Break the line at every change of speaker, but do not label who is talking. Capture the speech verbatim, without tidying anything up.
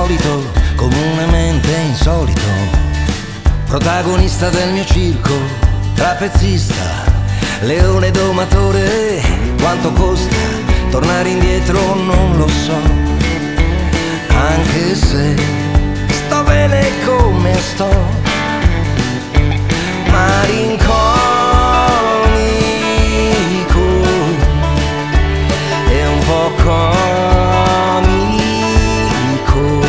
solito, comunemente insolito, protagonista del mio circo, trapezzista, leone domatore. Quanto costa tornare indietro non lo so, anche se sto bene come sto.